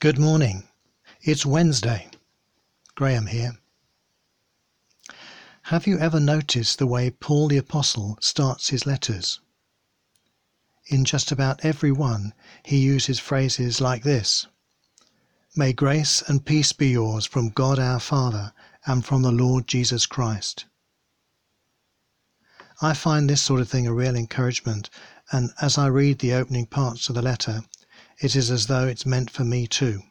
Good morning. It's Wednesday. Graham here. Have you ever noticed the way Paul the Apostle starts his letters? In just about every one, he uses phrases like this: May grace and peace be yours from God our Father and from the Lord Jesus Christ. I find this sort of thing a real encouragement, and as I read the opening parts of the letter, it is as though it's meant for me too.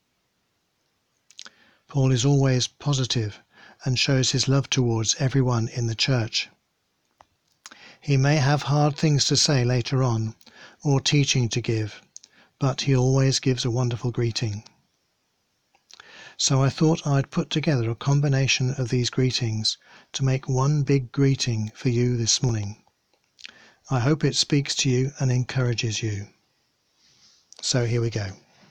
Paul is always positive and shows his love towards everyone in the church. He may have hard things to say later on, or teaching to give, but he always gives a wonderful greeting. So I thought I'd put together a combination of these greetings to make one big greeting for you this morning. I hope it speaks to you and encourages you. So here we go.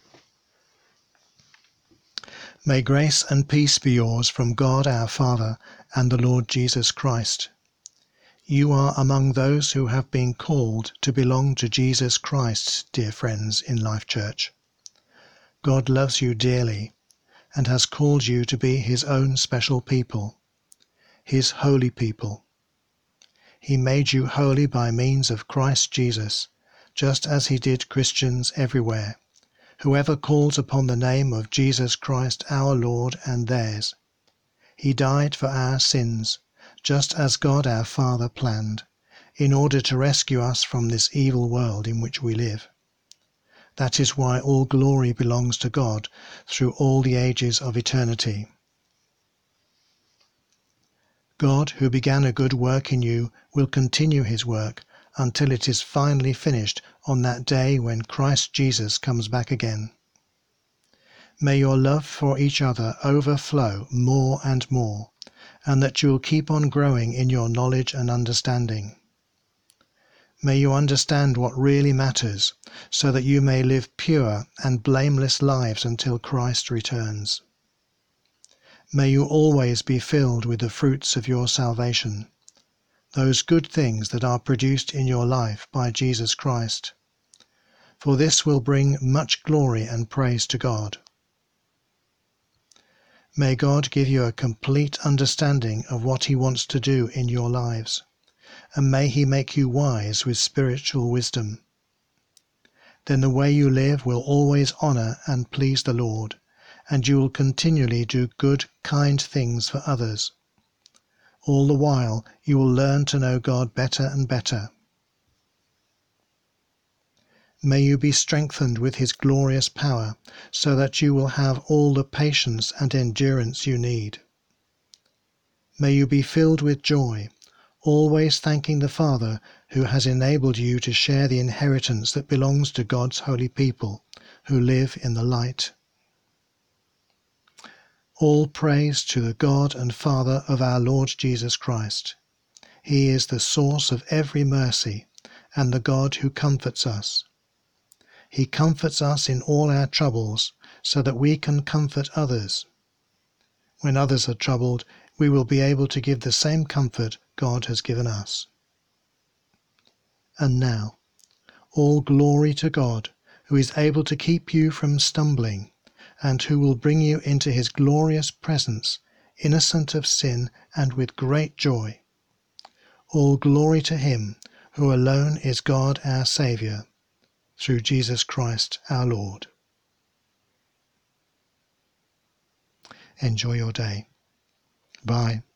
May grace and peace be yours from God our Father and the Lord Jesus Christ. You are among those who have been called to belong to Jesus Christ, dear friends in Life Church. God loves you dearly and has called you to be his own special people, his holy people. He made you holy by means of Christ Jesus, just as he did Christians everywhere. Whoever calls upon the name of Jesus Christ our Lord and theirs. He died for our sins, just as God our Father planned, in order to rescue us from this evil world in which we live. That is why all glory belongs to God through all the ages of eternity. God, who began a good work in you, will continue his work until it is finally finished on that day when Christ Jesus comes back again. May your love for each other overflow more and more, and that you will keep on growing in your knowledge and understanding. May you understand what really matters, so that you may live pure and blameless lives until Christ returns. May you always be filled with the fruits of your salvation, those good things that are produced in your life by Jesus Christ. For this will bring much glory and praise to God. May God give you a complete understanding of what he wants to do in your lives, and may he make you wise with spiritual wisdom. Then the way you live will always honor and please the Lord, and you will continually do good, kind things for others. All the while you will learn to know God better and better. May you be strengthened with his glorious power, so that you will have all the patience and endurance you need. May you be filled with joy, always thanking the Father who has enabled you to share the inheritance that belongs to God's holy people who live in the light. All praise to the God and Father of our Lord Jesus Christ. He is the source of every mercy and the God who comforts us. He comforts us in all our troubles so that we can comfort others. When others are troubled, we will be able to give the same comfort God has given us. And now, all glory to God, who is able to keep you from stumbling, and who will bring you into his glorious presence, innocent of sin and with great joy. All glory to him, who alone is God our Saviour, through Jesus Christ our Lord. Enjoy your day. Bye.